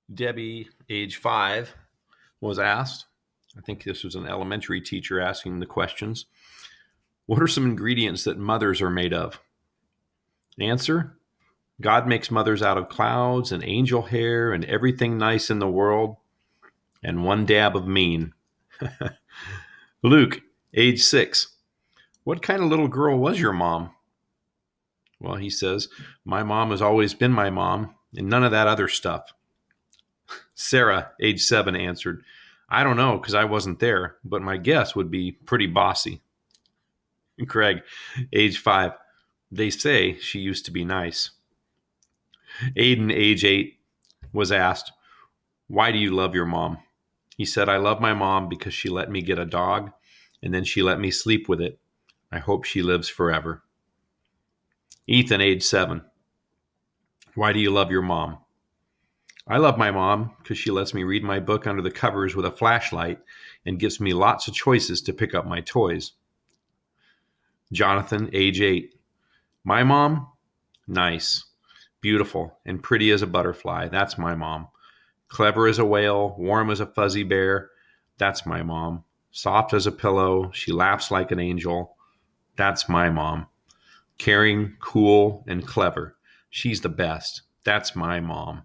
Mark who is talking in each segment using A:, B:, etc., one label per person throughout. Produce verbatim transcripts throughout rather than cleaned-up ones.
A: Debbie, age five, was asked, I think this was an elementary teacher asking the questions, what are some ingredients that mothers are made of? Answer, God makes mothers out of clouds and angel hair and everything nice in the world and one dab of mean. Luke, age six, what kind of little girl was your mom? Well, he says, my mom has always been my mom and none of that other stuff. Sarah, age seven, answered, I don't know because I wasn't there, but my guess would be pretty bossy. Craig, age five, they say she used to be nice. Aiden, age eight, was asked, why do you love your mom? He said, I love my mom because she let me get a dog and then she let me sleep with it. I hope she lives forever. Ethan, age seven, why do you love your mom? I love my mom because she lets me read my book under the covers with a flashlight and gives me lots of choices to pick up my toys. Jonathan, age eight, my mom, nice, beautiful, and pretty as a butterfly. That's my mom. Clever as a whale, warm as a fuzzy bear. That's my mom. Soft as a pillow. She laughs like an angel. That's my mom. Caring, cool, and clever. She's the best. That's my mom.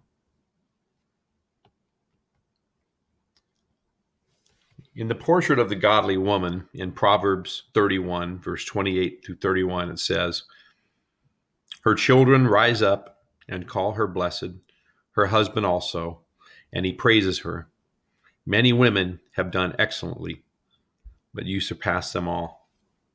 A: In the portrait of the godly woman in Proverbs thirty-one, verse twenty-eight through thirty-one, it says, her children rise up and call her blessed, her husband also, and he praises her. Many women have done excellently, but you surpass them all.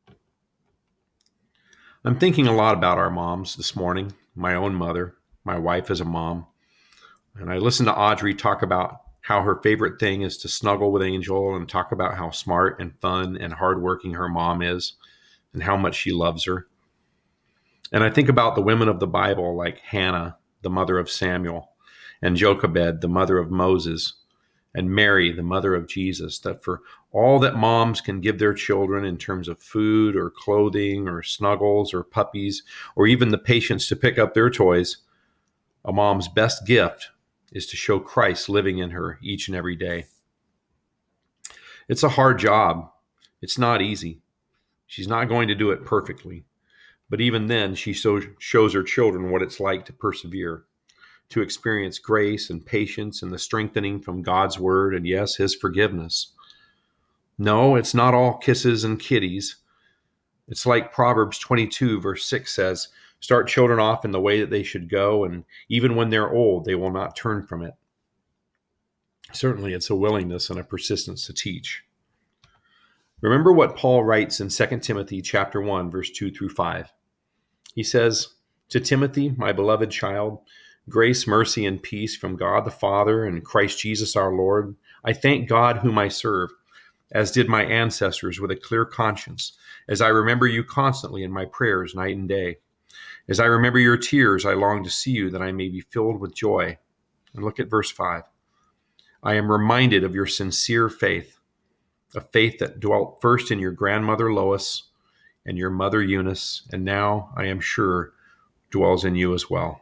A: I'm thinking a lot about our moms this morning, my own mother, my wife as a mom. And I listened to Audrey talk about how her favorite thing is to snuggle with Angel and talk about how smart and fun and hardworking her mom is and how much she loves her. And I think about the women of the Bible like Hannah, the mother of Samuel, and Jochebed, the mother of Moses, and Mary, the mother of Jesus, that for all that moms can give their children in terms of food or clothing or snuggles or puppies or even the patience to pick up their toys, a mom's best gift is to show Christ living in her each and every day. It's a hard job. It's not easy. She's not going to do it perfectly. But even then, she so shows her children what it's like to persevere, to experience grace and patience and the strengthening from God's word and, yes, his forgiveness. No, it's not all kisses and kitties. It's like Proverbs twenty-two, verse six says, start children off in the way that they should go, and even when they're old, they will not turn from it. Certainly, it's a willingness and a persistence to teach. Remember what Paul writes in Second Timothy chapter one, verse two through five. He says, to Timothy, my beloved child, grace, mercy, and peace from God the Father and Christ Jesus our Lord. I thank God whom I serve, as did my ancestors with a clear conscience, as I remember you constantly in my prayers night and day. As I remember your tears, I long to see you that I may be filled with joy. And look at verse five. I am reminded of your sincere faith, a faith that dwelt first in your grandmother Lois and your mother Eunice, and now, I am sure, dwells in you as well.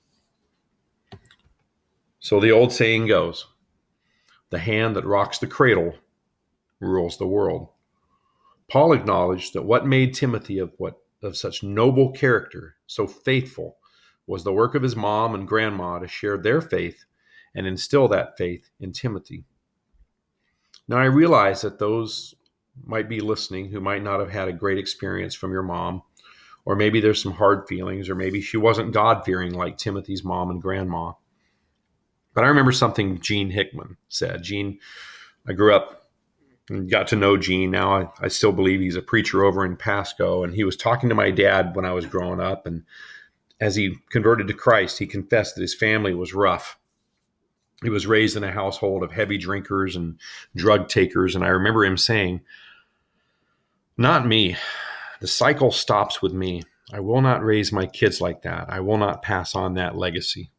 A: So the old saying goes, the hand that rocks the cradle rules the world. Paul acknowledged that what made Timothy of what of such noble character, so faithful, was the work of his mom and grandma to share their faith and instill that faith in Timothy. Now, I realize that those might be listening who might not have had a great experience from your mom, or maybe there's some hard feelings, or maybe she wasn't God-fearing like Timothy's mom and grandma. But I remember something Gene Hickman said. Gene, I grew up and got to know Gene. Now I, I still believe he's a preacher over in Pasco, and he was talking to my dad when I was growing up, and as he converted to Christ, he confessed that his family was rough. He was raised in a household of heavy drinkers and drug takers, and I remember him saying, not me. The cycle stops with me. I will not raise my kids like that. I will not pass on that legacy.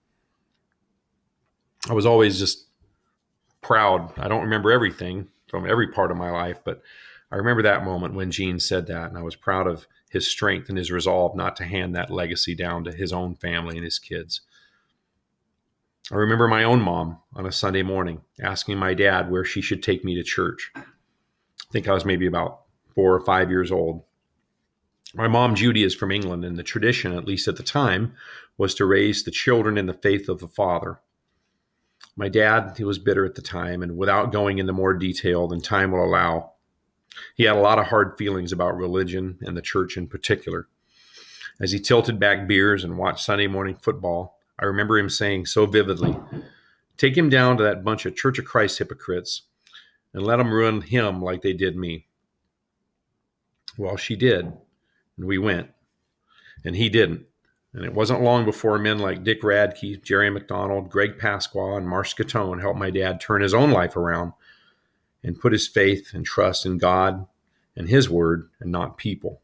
A: I was always just proud. I don't remember everything from every part of my life, but I remember that moment when Gene said that, and I was proud of his strength and his resolve not to hand that legacy down to his own family and his kids. I remember my own mom on a Sunday morning asking my dad where she should take me to church. I think I was maybe about four or five years old. My mom, Judy, is from England, and the tradition, at least at the time, was to raise the children in the faith of the father. My dad, he was bitter at the time, and without going into more detail than time will allow, he had a lot of hard feelings about religion and the church in particular. As he tilted back beers and watched Sunday morning football, I remember him saying so vividly, "Take him down to that bunch of Church of Christ hypocrites and let them ruin him like they did me." Well, she did, and we went, and he didn't. And it wasn't long before men like Dick Radke, Jerry McDonald, Greg Pasqua, and Mark Scatone helped my dad turn his own life around and put his faith and trust in God and his word and not people.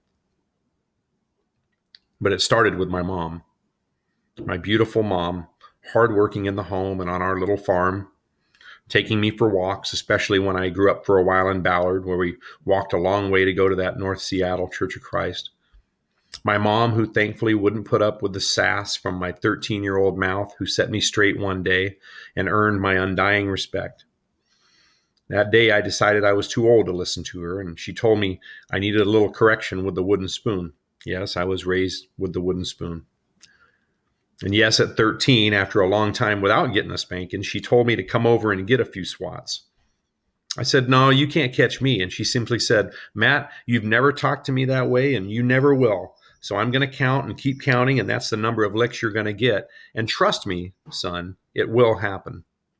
A: But it started with my mom, my beautiful mom, hardworking in the home and on our little farm, taking me for walks, especially when I grew up for a while in Ballard, where we walked a long way to go to that North Seattle Church of Christ. My mom, who thankfully wouldn't put up with the sass from my thirteen-year-old mouth, who set me straight one day and earned my undying respect. That day, I decided I was too old to listen to her, and she told me I needed a little correction with the wooden spoon. Yes, I was raised with the wooden spoon. And yes, at thirteen, after a long time without getting a spanking, she told me to come over and get a few swats. I said, "No, you can't catch me." And she simply said, "Matt, you've never talked to me that way, and you never will. So I'm going to count and keep counting, and that's the number of licks you're going to get. And trust me, son, it will happen."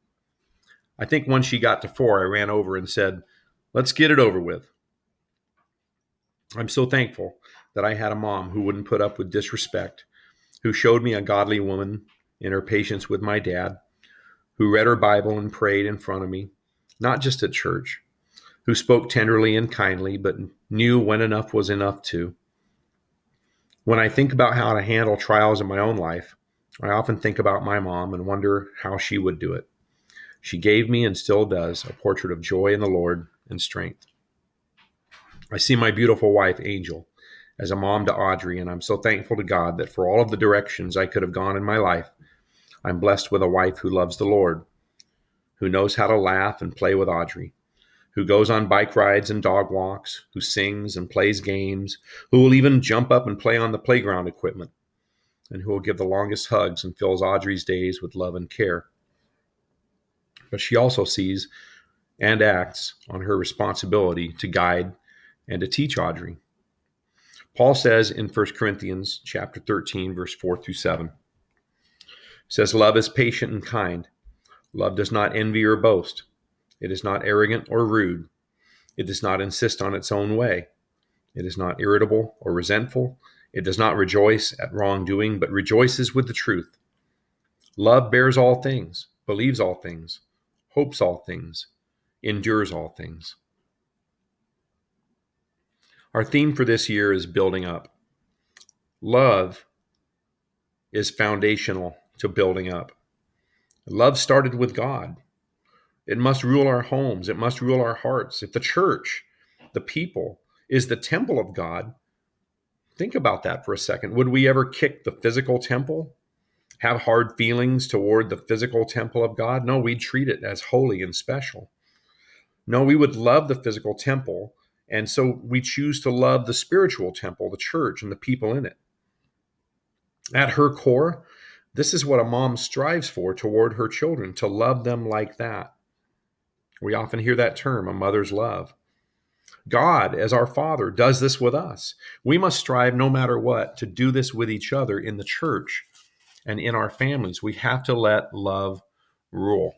A: I think when she got to four, I ran over and said, "Let's get it over with." I'm so thankful that I had a mom who wouldn't put up with disrespect, who showed me a godly woman in her patience with my dad, who read her Bible and prayed in front of me, not just at church, who spoke tenderly and kindly, but knew when enough was enough too. When I think about how to handle trials in my own life, I often think about my mom and wonder how she would do it. She gave me, and still does, a portrait of joy in the Lord and strength. I see my beautiful wife, Angel, as a mom to Audrey, and I'm so thankful to God that for all of the directions I could have gone in my life, I'm blessed with a wife who loves the Lord, who knows how to laugh and play with Audrey, who goes on bike rides and dog walks, who sings and plays games, who will even jump up and play on the playground equipment, and who will give the longest hugs and fills Audrey's days with love and care. But she also sees and acts on her responsibility to guide and to teach Audrey. Paul says in First Corinthians chapter thirteen, verse four through seven, says, "Love is patient and kind. Love does not envy or boast. It is not arrogant or rude. It does not insist on its own way. It is not irritable or resentful. It does not rejoice at wrongdoing, but rejoices with the truth. Love bears all things, believes all things, hopes all things, endures all things." Our theme for this year is building up. Love is foundational to building up. Love started with God. It must rule our homes. It must rule our hearts. If the church, the people, is the temple of God, think about that for a second. Would we ever kick the physical temple? Have hard feelings toward the physical temple of God? No, we'd treat it as holy and special. No, we would love the physical temple, and so we choose to love the spiritual temple, the church, and the people in it. At her core, this is what a mom strives for toward her children, to love them like that. We often hear that term, a mother's love. God, as our Father, does this with us. We must strive, no matter what, to do this with each other in the church and in our families. We have to let love rule.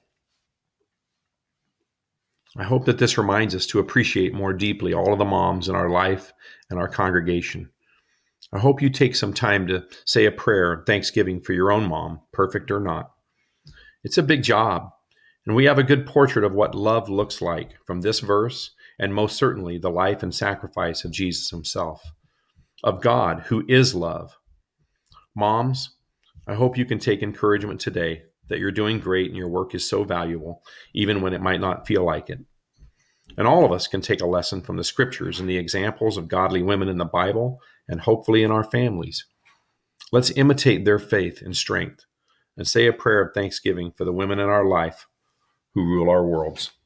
A: I hope that this reminds us to appreciate more deeply all of the moms in our life and our congregation. I hope you take some time to say a prayer of thanksgiving for your own mom, perfect or not. It's a big job, and we have a good portrait of what love looks like from this verse, and most certainly the life and sacrifice of Jesus himself, of God who is love. Moms, I hope you can take encouragement today that you're doing great and your work is so valuable, even when it might not feel like it. And all of us can take a lesson from the scriptures and the examples of godly women in the Bible and hopefully in our families. Let's imitate their faith and strength and say a prayer of thanksgiving for the women in our life who rule our worlds.